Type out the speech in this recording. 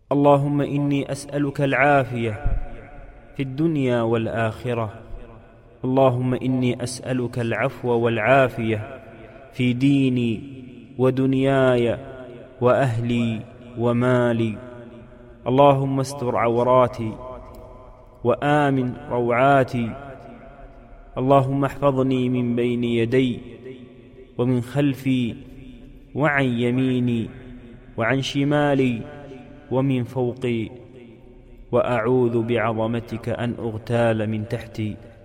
اللهم إني أسألك العافية في الدنيا والآخرة. اللهم إني أسألك العفو والعافية في ديني ودنياي وأهلي ومالي. اللهم استر عوراتي وآمن روعاتي. اللهم احفظني من بين يدي ومن خلفي وعن يميني وعن شمالي ومن فوقي، وأعوذ بعظمتك أن أغتال من تحتي.